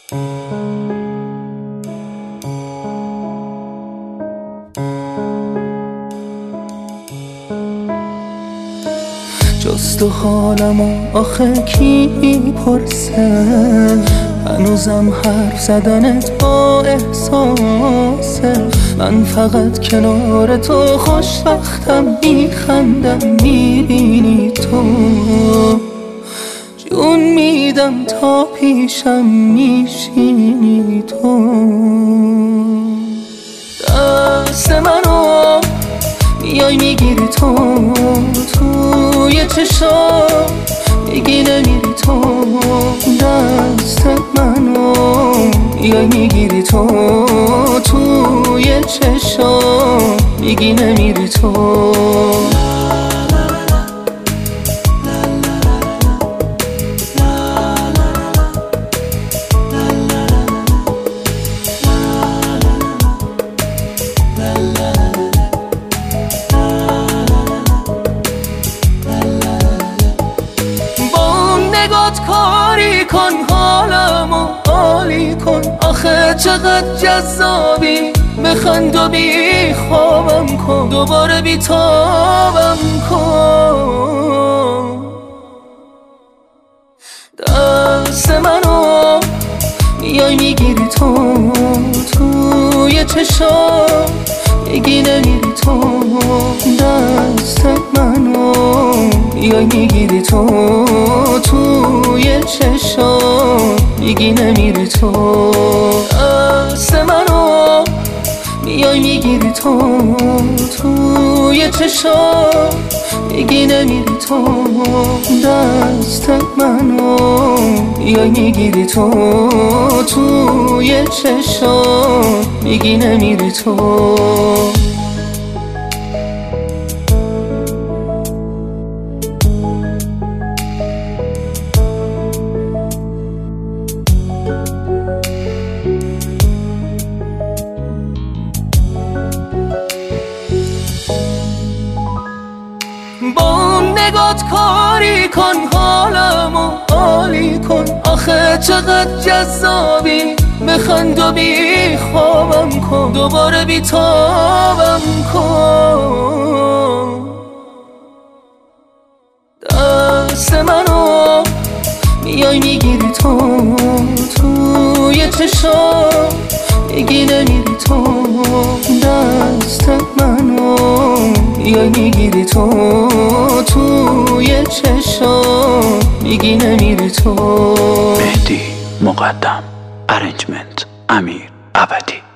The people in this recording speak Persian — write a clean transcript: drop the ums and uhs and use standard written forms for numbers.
جز تو حالمو آخه کی پرسه؟ هنوزم حرف زدنت با احساسه. من فقط کنار تو خوشبختم، میخندم میبینی تو. جون میدم تا پیشم میشینی تو. دست منو میای میگیری تو، توی چشام میگی نمیری تو. دست منو میای میگیری تو، توی چشام میگی نمیری تو. کاری کن حالمو عالی کن، آخه چقدر جذابی. بخند و بی خوابم کن، دوباره بی تابم کن. دست منو میای میگیری تو، توی چشام میگی نمیری تو. دست منو میای میگیری تو، توی چشام میگی نمیری تو. دست منو میای میگیری تو، توی چشام میگی نمیری تو. دست منو میای میگیری تو، توی چشام میگی نمیری تو. با نگات کاری کن حالمو عالی کن، آخه چقدر جذابی. بخند و بی خوابم کن، دوباره بی تابم کن. دست منو میای میگیری تو، توی چشام میگی نمیری تو. دست منو میای میگیری تو، توی چشام میگی نمیری تو. مهدی مقدم، ارنجمنت امیر ابدی.